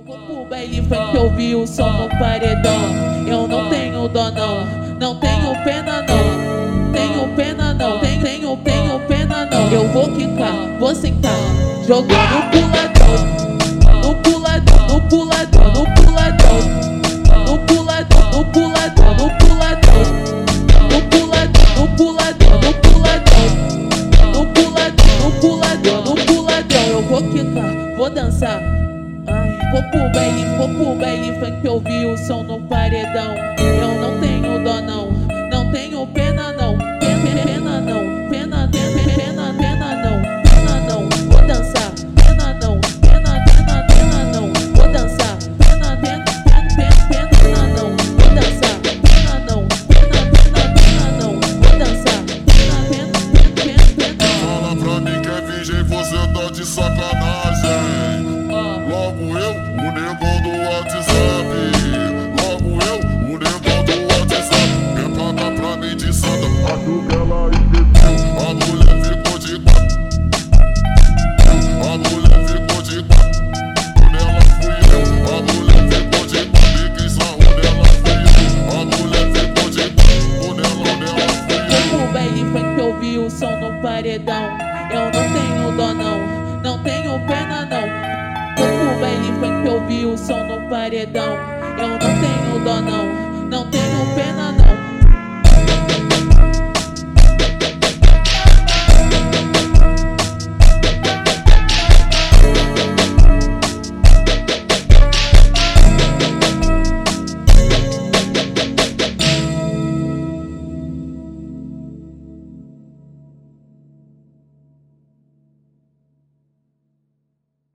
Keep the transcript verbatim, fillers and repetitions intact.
vou pro baile funk ouvir o som no paredão. Eu não tenho dó não, não tenho pena não. Tenho pena não, tenho, tenho, tenho pena não. Eu vou quicar, vou sentar, jogando puladão. No puladão, no puladão, no puladão. No puladão, no puladão, no puladão. No puladão, no puladão, no puladão. No puladão, no puladão, no puladão. Eu vou quicar, vou dançar. Ai, vou pro baile, vou pro baile funk ouvir o som no paredão. Eu não tenho dó não, não tenho pena não. Pena, pena não, pena, pena, pena, pena não. Pena não, vou dançar. Pena não, pena, pena, pena não. Vou dançar. Pena, pena, pena, pena, pena não. Vou dançar. Pena não, pena, pena, pena não. Vou dançar. Pena, pena, pena, pena, pena. Fala pra mim que é virgem, você tá de sacanagem. Logo eu, o negão do WhatsApp. Logo eu, o negão do WhatsApp. Reclama pra mim de santa, a ela e bebeu. A mulher ficou de quatro. A mulher ficou de quatro. Nela fui eu. A mulher ficou de quatro. E quem sarrou nela fui eu. A mulher ficou de quatro. Nela, nela fui eu. Vou pro baile funk ouvir o som no paredão. Eu não tenho dó não, não tenho pena não. Vou pro baile funk ouvir o som no paredão. Eu não tenho dó não, não tenho pena não.